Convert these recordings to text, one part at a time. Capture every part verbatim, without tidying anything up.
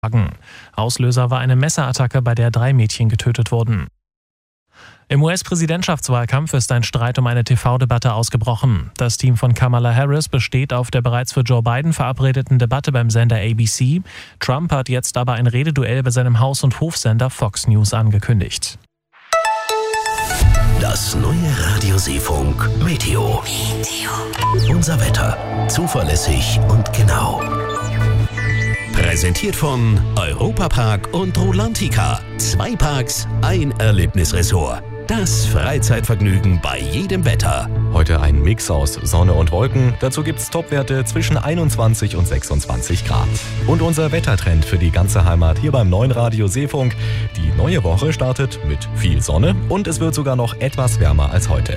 Auslöser war eine Messerattacke, bei der drei Mädchen getötet wurden. Im U S-Präsidentschaftswahlkampf ist ein Streit um eine T V-Debatte ausgebrochen. Das Team von Kamala Harris besteht auf der bereits für Joe Biden verabredeten Debatte beim Sender A B C. Trump hat jetzt aber ein Rededuell bei seinem Haus- und Hofsender Fox News angekündigt. Das neue Radio Seefunk Meteo. Meteo. Unser Wetter. Zuverlässig und genau. Präsentiert von Europapark und Rolantica. Zwei Parks, ein Erlebnisresort. Das Freizeitvergnügen bei jedem Wetter. Heute ein Mix aus Sonne und Wolken. Dazu gibt's Topwerte zwischen einundzwanzig und sechsundzwanzig Grad. Und unser Wettertrend für die ganze Heimat hier beim neuen Radio Seefunk. Die neue Woche startet mit viel Sonne und es wird sogar noch etwas wärmer als heute.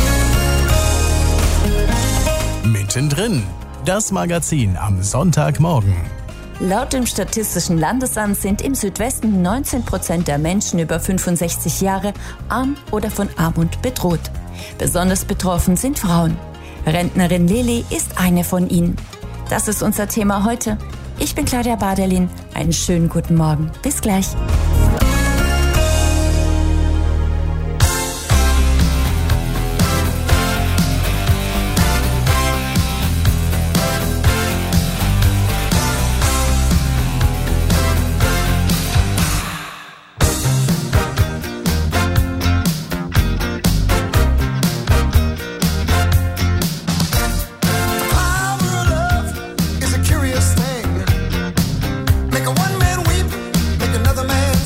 Mittendrin. Das Magazin am Sonntagmorgen. Laut dem Statistischen Landesamt sind im Südwesten neunzehn Prozent der Menschen über fünfundsechzig Jahre arm oder von Armut bedroht. Besonders betroffen sind Frauen. Rentnerin Lili ist eine von ihnen. Das ist unser Thema heute. Ich bin Claudia Baderlin. Einen schönen guten Morgen. Bis gleich. Make a one man weep, make another man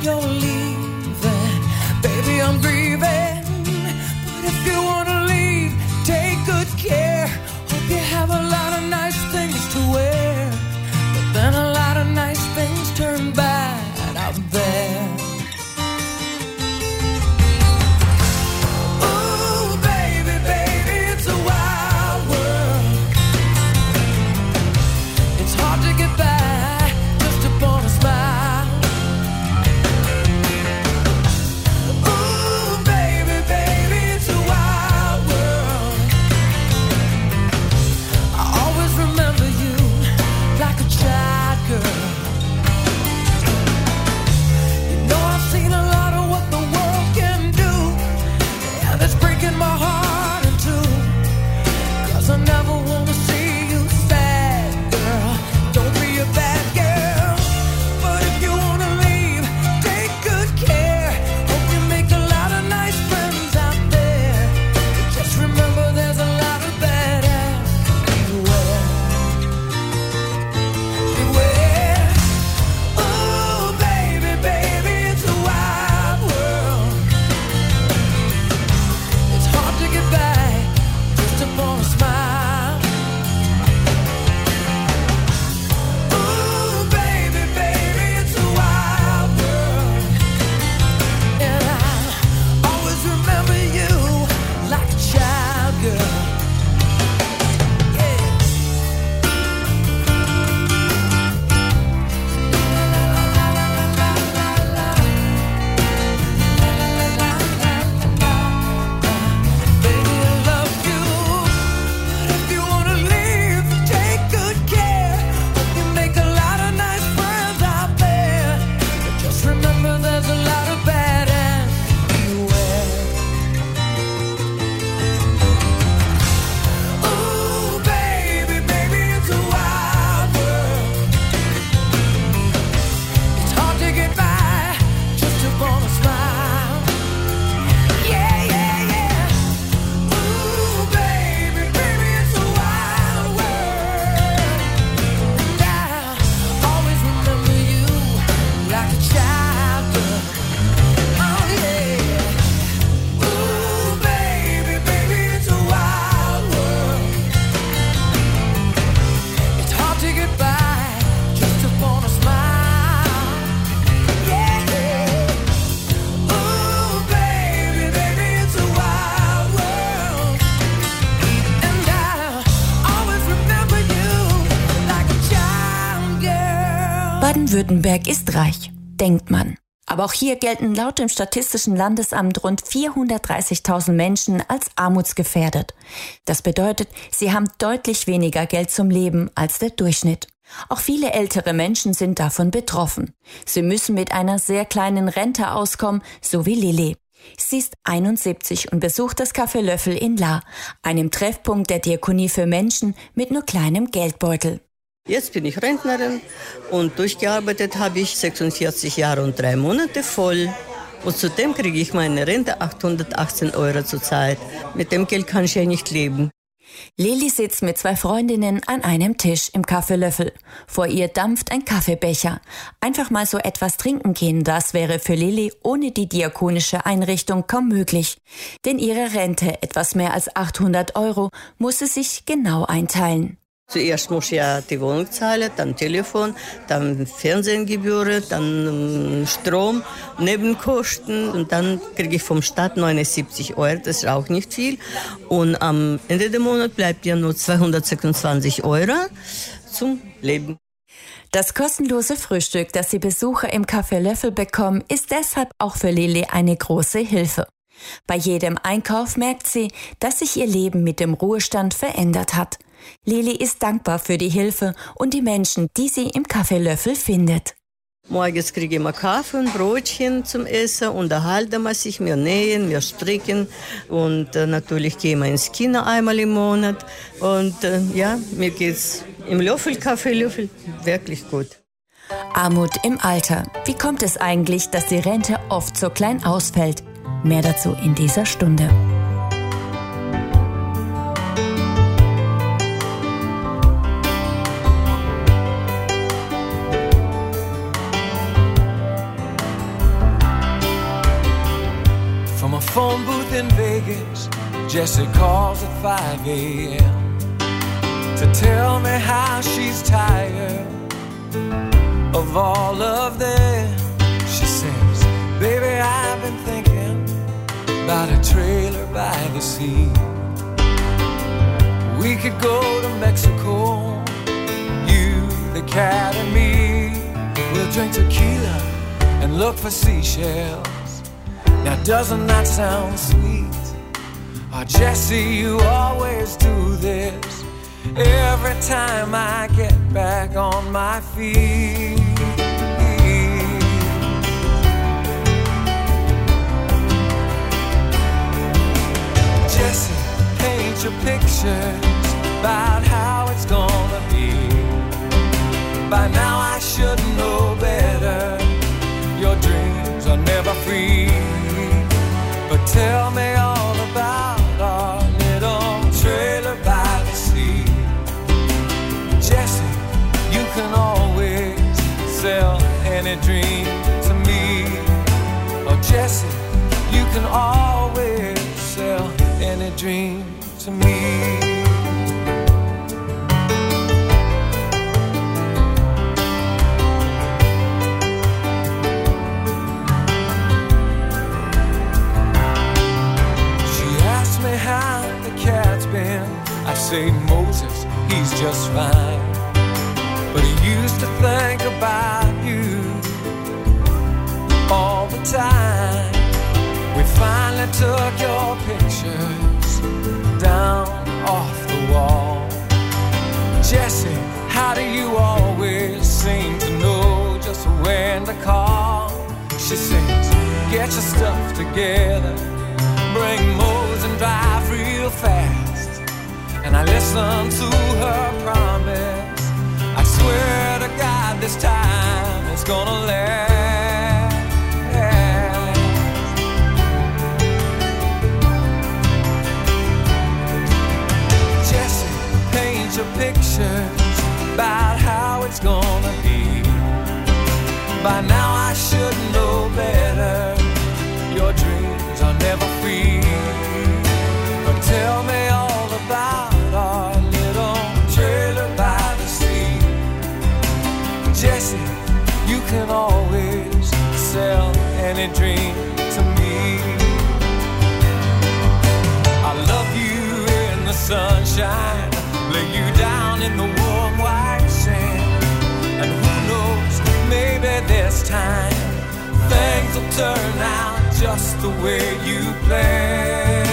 you're leaving, baby, I'm grieving. But if you wanna leave, take good care. Hope you have a lot of nice things to wear. But then a lot of nice things turn bad out there. Ooh, baby, baby, it's a wild world. It's hard to get by just upon a smile. Ooh, baby, baby, it's a wild world. I always remember you like a child girl. You know I've seen a lot of what the world can do, and it's breaking my heart in two. 'Cause I never wanna see you sad, girl. Don't be a bad girl. But if you wanna leave, take good care. Hope you make a lot of nice friends out there. Just remember there's a lot of bad apples. Beware. Beware. Ooh, baby, baby, it's a wild world. It's hard to get by just upon a smile. Ooh, baby, baby, it's a wild world. And I'll always remember you like a child girl. Yeah. Baby, I love you. But if you wanna leave, take good care. Hope you make a lot of nice friends out there. But just remember there's a lot of bad and beware. Ooh, baby, baby, it's a wild world. It's hard to get by just upon a smile. Yeah, yeah, yeah. Ooh, baby, baby, it's a wild world. And I'll always remember you like a child girl. Oh, yeah. Ooh, baby, baby, it's a wild world. It's hard to get by just upon a smile. Yeah. Ooh, baby, baby, it's a wild world. And I'll always remember you like a child girl. Baden-Württemberg ist reich, denkt man. Aber auch hier gelten laut dem Statistischen Landesamt rund vierhundertdreißigtausend Menschen als armutsgefährdet. Das bedeutet, sie haben deutlich weniger Geld zum Leben als der Durchschnitt. Auch viele ältere Menschen sind davon betroffen. Sie müssen mit einer sehr kleinen Rente auskommen, so wie Lilly. Sie ist einundsiebzig und besucht das Café Löffel in Lahr, einem Treffpunkt der Diakonie für Menschen mit nur kleinem Geldbeutel. Jetzt bin ich Rentnerin und durchgearbeitet habe ich sechsundvierzig Jahre und drei Monate voll. Und zudem kriege ich meine Rente achthundertachtzehn Euro zurzeit. Mit dem Geld kann ich ja nicht leben. Lilly sitzt mit zwei Freundinnen an einem Tisch im Café Löffel. Vor ihr dampft ein Kaffeebecher. Einfach mal so etwas trinken gehen, das wäre für Lilly ohne die diakonische Einrichtung kaum möglich. Denn ihre Rente, etwas mehr als achthundert Euro, muss sie sich genau einteilen. Zuerst muss ich ja die Wohnung zahlen, dann Telefon, dann Fernsehgebühren, dann Strom, Nebenkosten und dann kriege ich vom Staat neunundsiebzig Euro, das ist auch nicht viel. Und am Ende des Monats bleibt ja nur zweihundertsechsundzwanzig Euro zum Leben. Das kostenlose Frühstück, das die Besucher im Café Löffel bekommen, ist deshalb auch für Lilly eine große Hilfe. Bei jedem Einkauf merkt sie, dass sich ihr Leben mit dem Ruhestand verändert hat. Lilly ist dankbar für die Hilfe und die Menschen, die sie im Café Löffel findet. Morgens kriege ich mal Kaffee und Brötchen zum Essen, unterhalten wir sich, wir nähen, wir stricken und äh, natürlich gehen wir ins Kino einmal im Monat. Und äh, ja, mir geht's im Löffel, Café Löffel wirklich gut. Armut im Alter. Wie kommt es eigentlich, dass die Rente oft so klein ausfällt? Mehr dazu in dieser Stunde. Vegas, Jessie calls at five a.m. to tell me how she's tired of all of them. She says, baby, I've been thinking about a trailer by the sea. We could go to Mexico, you, the cat and me. We'll drink tequila and look for seashells. Now doesn't that sound sweet? Oh, Jessie, you always do this every time I get back on my feet. Jessie, paint your pictures about how it's gonna be. By now I should know better. Your dreams are never free. But tell me all about our little trailer by the sea. Jessie, you can always sell any dream to me. Oh, Jessie, you can always sell any dream to me. How the cat's been, I say Moses, he's just fine. But he used to think about you all the time. We finally took your pictures down off the wall. Jessie, how do you always seem to know just when to call? She says, get your stuff together, bring Mose and drive real fast. And I listen to her promise. I swear to God this time it's gonna last. Jessie, paint your pictures about how it's gonna be. By now I should know better. Your dreams are never free. But tell me all about our little trailer by the sea. Jessie, you can always sell any dream to me. I love you in the sunshine, lay you down in the warm white sand. And who knows, maybe this time things will turn out just the way you planned.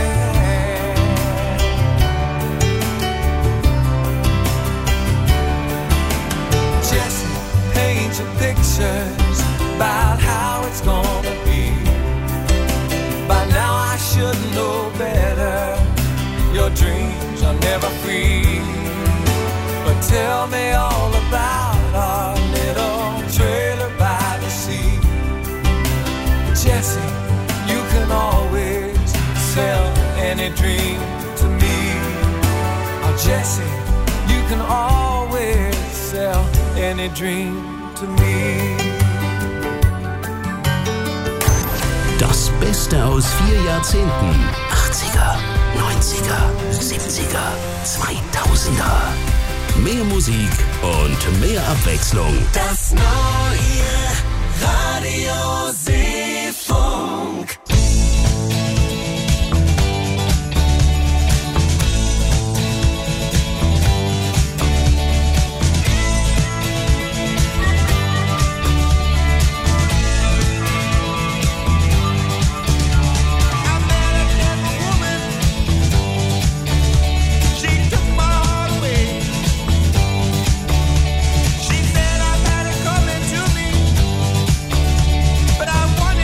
Jessie, paint your pictures about how it's gonna be. By now I should know better. Your dreams are never free. But tell me all about our little trailer by the sea. Jessie, you can always sell any dream to me. Oh, Jessie, you can always sell any dream to me. Das Beste aus vier Jahrzehnten. achtziger, neunziger, siebziger, zweitausender. Mehr Musik und mehr Abwechslung. Das neue Radio Seefunk. But I want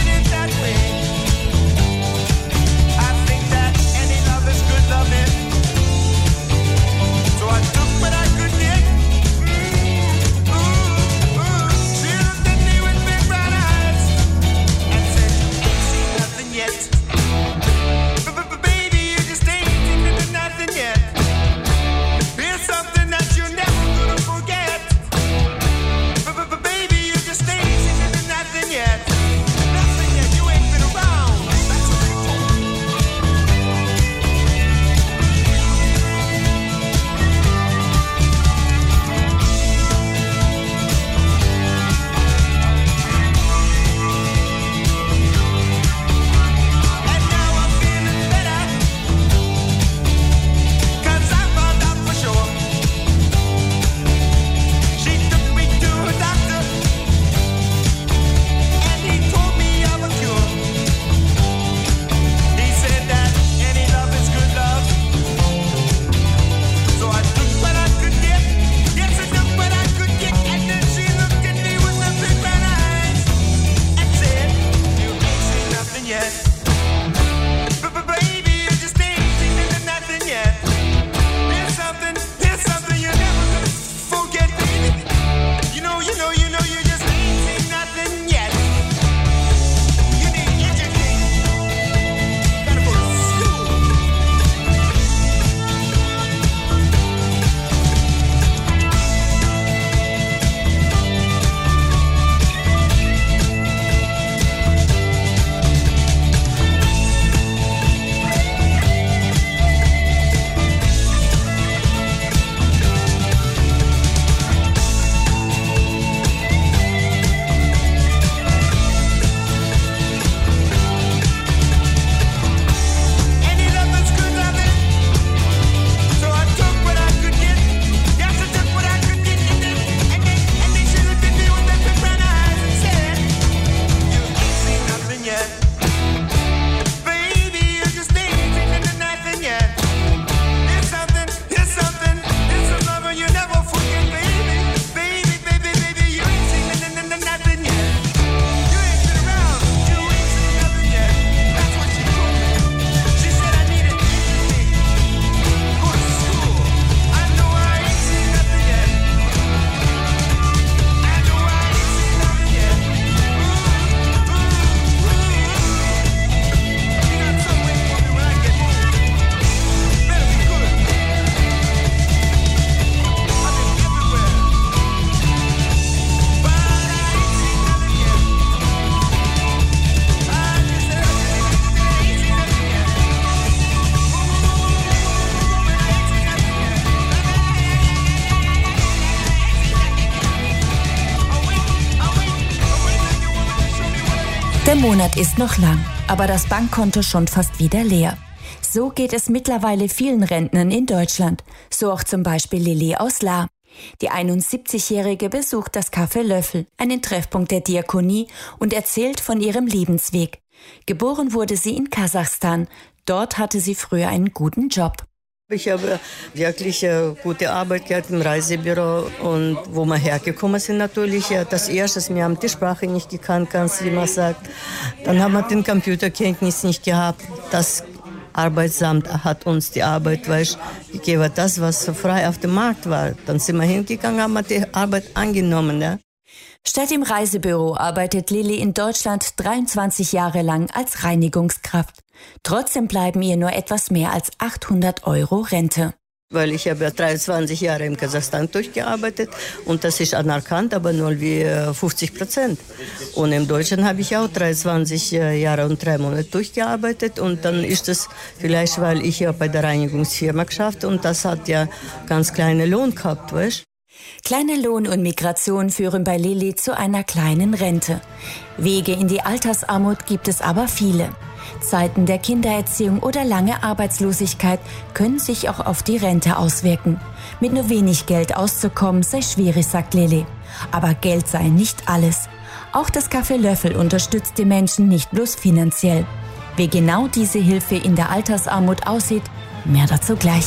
Monat ist noch lang, aber das Bankkonto schon fast wieder leer. So geht es mittlerweile vielen Rentnern in Deutschland. So auch zum Beispiel Lilly aus Lahr. Die einundsiebzigjährige besucht das Café Löffel, einen Treffpunkt der Diakonie, und erzählt von ihrem Lebensweg. Geboren wurde sie in Kasachstan. Dort hatte sie früher einen guten Job. Ich habe wirklich äh, gute Arbeit gehabt im Reisebüro, und wo wir hergekommen sind natürlich, äh, das erste, wir haben die Sprache nicht gekannt, ganz wie man sagt. Dann haben wir den Computerkenntnis nicht gehabt. Das Arbeitsamt hat uns die Arbeit, weißt, gegeben, das, was frei auf dem Markt war. Dann sind wir hingegangen, haben wir die Arbeit angenommen. Ja. Statt im Reisebüro arbeitet Lilly in Deutschland dreiundzwanzig Jahre lang als Reinigungskraft. Trotzdem bleiben ihr nur etwas mehr als achthundert Euro Rente. Weil ich habe ja dreiundzwanzig Jahre in Kasachstan durchgearbeitet, und das ist anerkannt, aber nur wie fünfzig Prozent. Und in Deutschland habe ich auch dreiundzwanzig Jahre und drei Monate durchgearbeitet, und dann ist es vielleicht, weil ich ja bei der Reinigungsfirma geschafft, und das hat ja ganz kleinen Lohn gehabt, weißt du? Kleiner Lohn und Migration führen bei Lilly zu einer kleinen Rente. Wege in die Altersarmut gibt es aber viele. Zeiten der Kindererziehung oder lange Arbeitslosigkeit können sich auch auf die Rente auswirken. Mit nur wenig Geld auszukommen sei schwierig, sagt Lilly. Aber Geld sei nicht alles. Auch das Café Löffel unterstützt die Menschen nicht bloß finanziell. Wie genau diese Hilfe in der Altersarmut aussieht, mehr dazu gleich.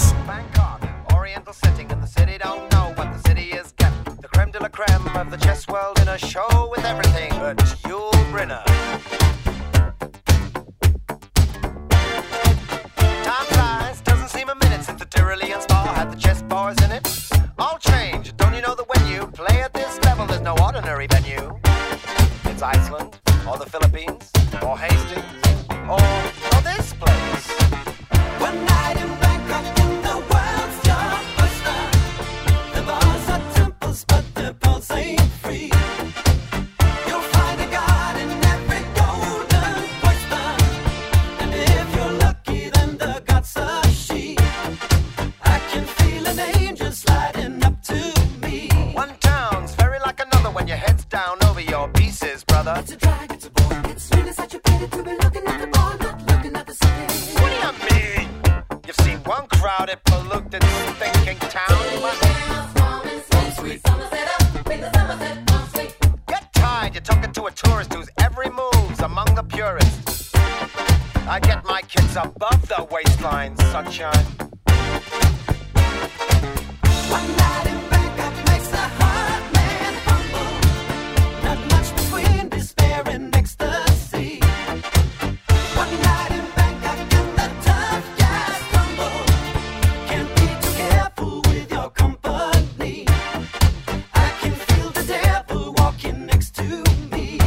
Time flies, doesn't seem a minute since the Tyrolean spa had the chess bars in it. All change, don't you know that when you play at this level, there's no ordinary venue? It's Iceland, or the Philippines, or Hastings, or, or this place. One night in Bangkok in the world's your oyster. The bars are temples, but the pulse ain't free. You'll find a god in every golden oyster. And if you're lucky, then the god's a she. I can feel an angel sliding up to me. One town's very like another when your head's down over your pieces, brother. It's a drag, it's a bore. It's really such a pity to be looking at the bar, not looking at the city. What do you mean? You've seen one crowded, polluted, thinking town. Get tired, you're talking to a tourist whose every move's among the purists. I get my kids above the waistline, sunshine. One night in Bangkok makes a hard man humble. Not much between despair and ecstasy. One night in Bangkok and the tough guys stumble. Can't be too careful with your company. I can feel the devil walking next to me.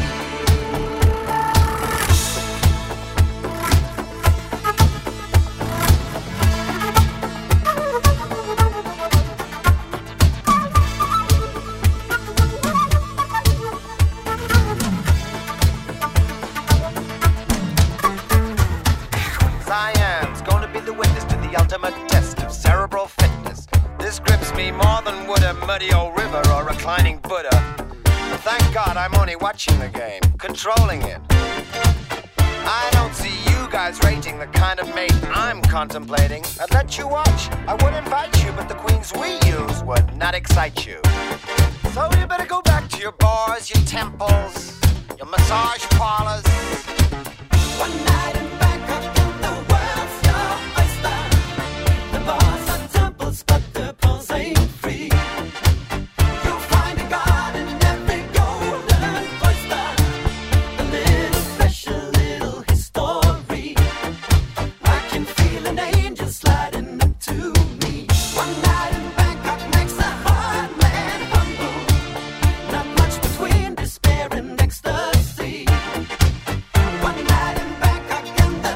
Cyan's gonna be the witness to the ultimate test of cerebral fitness. This grips me more than would a muddy old river or reclining Buddha. But thank God I'm only watching the game, controlling it. I don't see you guys rating the kind of mate I'm contemplating. I'd let you watch, I would invite you, but the queens we use would not excite you. So you better go back to your bars, your temples, your massage parlors. One night in Bangkok and the world's your oyster. The bars are temples, but the pulse ain't free. You'll find a god in every golden oyster. A little special, little history. I can feel an angel sliding up to me. One night in Bangkok makes a hard man humble. Not much between despair and ecstasy. One night in Bangkok and the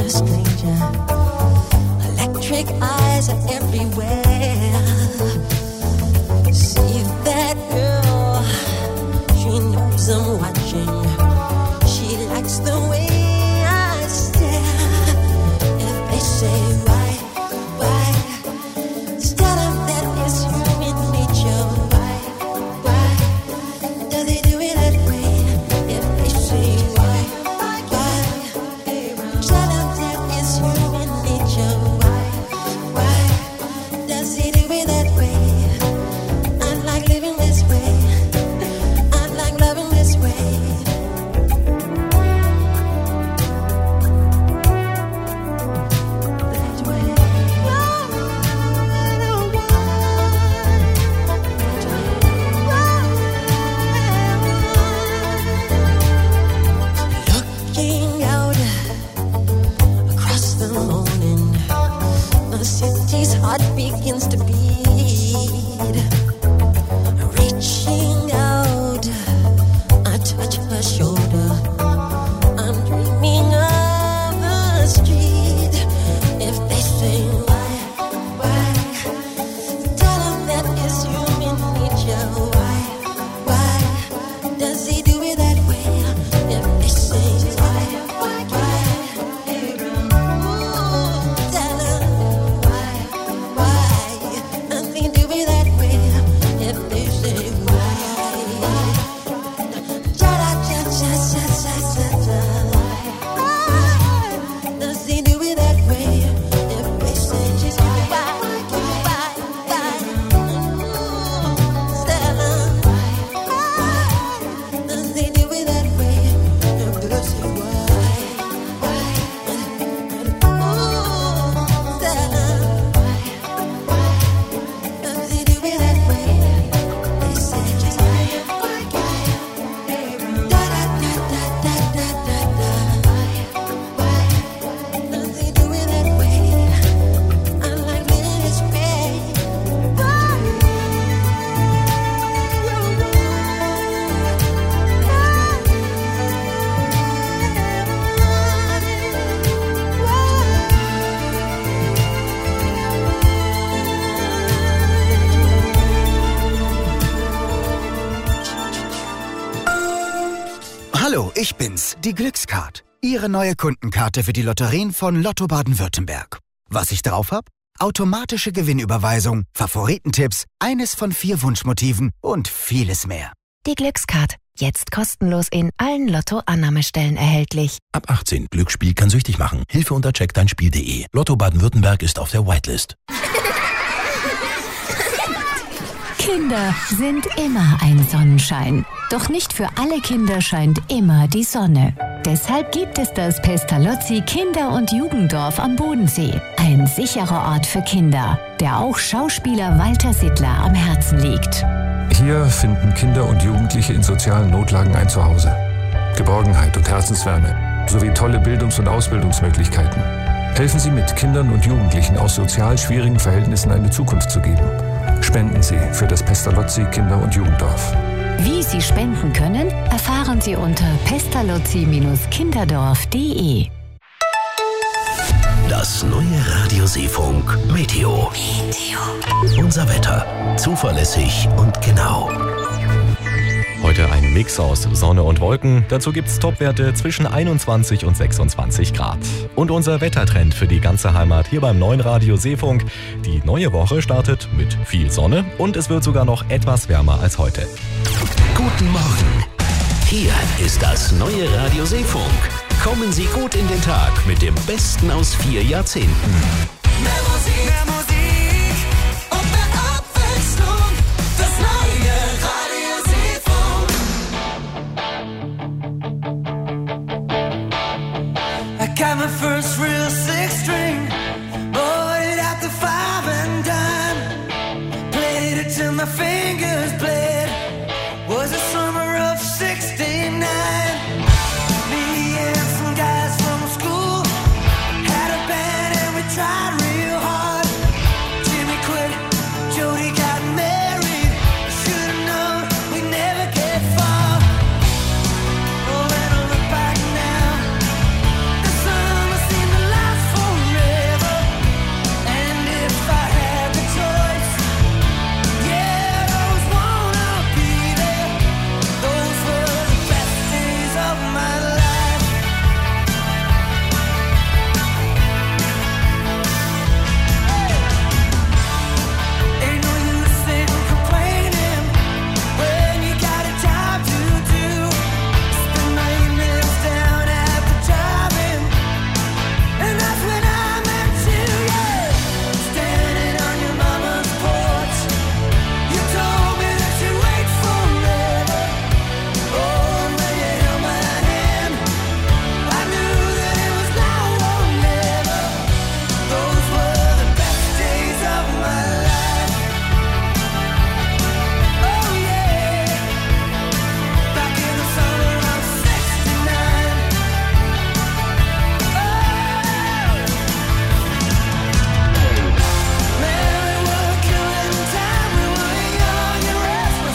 a stranger. Electric eyes are everywhere. See that girl, she knows I'm watching. She likes the way I stare. If they say why, why, instead of that is human nature. Why, why, does he do it that way? If they say why, why, instead of that is human nature. Why, why, does he do it that way? I like living this way. I like loving this way. Looking out across the morning, the city's heart begins to beat. Reaching out, I touch her shoulder. I'm dreaming of the street. If they say why, why, tell them that is human nature. Why, why, does he do it that way? If they say why, why, ooh, tell them why, why, does he do it that way? If they say why, cha cha cha cha cha cha cha, why, does he do it that way? If they say why, why, why, ooh, tell them why, does he do it that way? If they say why, why, ooh, tell them why, does he do it that way? They say just why, da da da da da da da da. Why does he do it that way? I like living this way. Why? Hallo, ich bin's, die Glückscard. Ihre neue Kundenkarte für die Lotterien von Lotto Baden-Württemberg. Was ich drauf hab? Automatische Gewinnüberweisung, Favoritentipps, eines von vier Wunschmotiven und vieles mehr. Die Glückscard. Jetzt kostenlos in allen Lotto-Annahmestellen erhältlich. Ab achtzehn. Glücksspiel kann süchtig machen. Hilfe unter check dein Spiel punkt de. Lotto Baden-Württemberg ist auf der Whitelist. Kinder sind immer ein Sonnenschein. Doch nicht für alle Kinder scheint immer die Sonne. Deshalb gibt es das Pestalozzi Kinder- und Jugenddorf am Bodensee. Ein sicherer Ort für Kinder, der auch Schauspieler Walter Sittler am Herzen liegt. Hier finden Kinder und Jugendliche in sozialen Notlagen ein Zuhause. Geborgenheit und Herzenswärme sowie tolle Bildungs- und Ausbildungsmöglichkeiten. Helfen Sie mit, Kindern und Jugendlichen aus sozial schwierigen Verhältnissen eine Zukunft zu geben. Spenden Sie für das Pestalozzi Kinder- und Jugenddorf. Wie Sie spenden können, erfahren Sie unter pestalozzi kinderdorf punkt de. Das neue Radio Seefunk Meteo. Meteo. Unser Wetter. Zuverlässig und genau. Heute ein Mix aus Sonne und Wolken. Dazu gibt's Topwerte zwischen einundzwanzig und sechsundzwanzig Grad. Und unser Wettertrend für die ganze Heimat hier beim neuen Radio Seefunk. Die neue Woche startet mit viel Sonne und es wird sogar noch etwas wärmer als heute. Guten Morgen. Hier ist das neue Radio Seefunk. Kommen Sie gut in den Tag mit dem Besten aus vier Jahrzehnten. Mehr Musik, mehr Musik und mehr Abwechslung. Das neue Radio Seefunk. I got my first real six string.